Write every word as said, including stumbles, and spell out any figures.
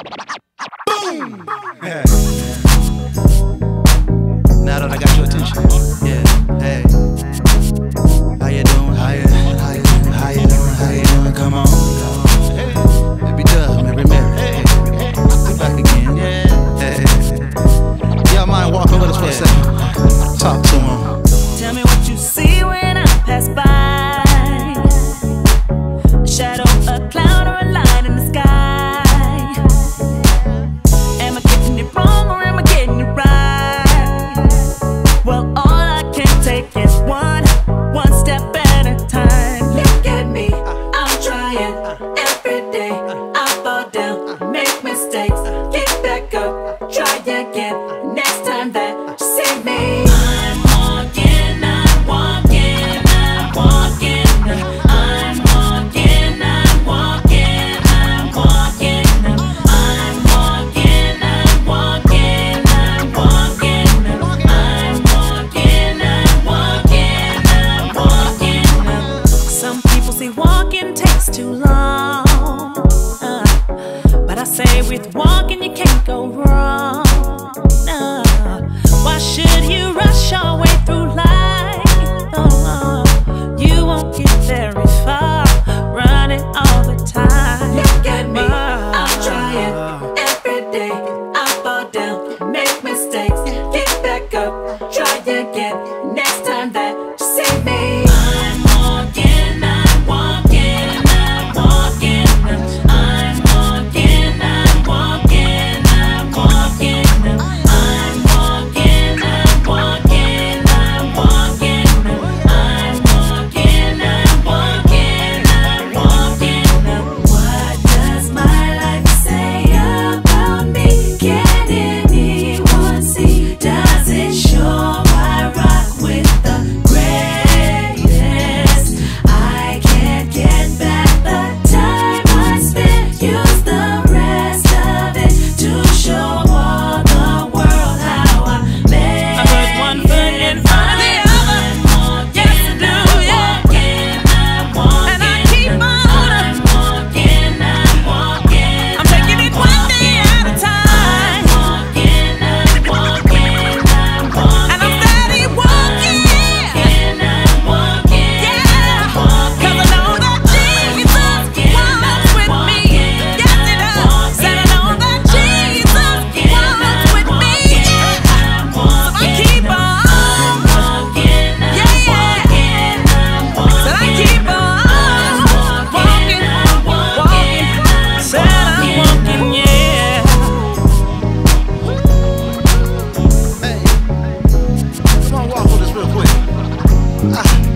Boom! Yeah. Now that I got your attention, yeah, hey. How you doing? How you, how you doing? How you doing? How you doing? Come on. Hey, baby Dub, Mary Mary. Hey, we're back again. Yeah. Hey. Y'all mind walking with us for a second? Talk to him. Tell me what you see when I pass by. A shadow, a cloud, or a light in the sky. Am I getting it wrong or am I getting it right? Well, all I can take is one, one step at a time. Look at me, I'm trying every day. I fall down, make mistakes, get back up, try again. Next time that you see me, I'm walking, I'm walking, I'm walking. I'm walking, I'm walking, I'm walking. I'm walking, I'm walking, I'm walking. I'm walking, I'm walking, I'm walking. Some people say walking takes too long, uh, but I say with walking you can't go wrong. Uh, why should you rush your way through life? Oh, you won't get very far running all the time. Look at me, I'm trying every day. I fall down, make mistakes, get back up, try again. Next time that you see me, I'm walking, I'm walking, I'm walking. I'm walking, I'm walking, I'm walking. I'm walking, I'm walking, I'm walking. I'm walking, I'm walking, I'm walking. What does my life say about me? Can anyone see? Does it show I rock with the greatest? I can't get back the time I spent. Use the rest of it to show all the world how I made it. I put one foot in front of the other. Yes, I do, yeah. And I keep on. I'm walking, I'm walking. I'm taking it one day at a time. I'm walking, I'm walking, I'm walking. And I'm steady walking. I'm walking, yeah. 'Cause I know that Jesus walks with me. Yes, he does. Said I know that Jesus walks with me. So I keep on. Yeah, yeah. Said I keep on walking, walking. Said I'm walking, yeah. Hey, come on, walk with us real quick. Ah.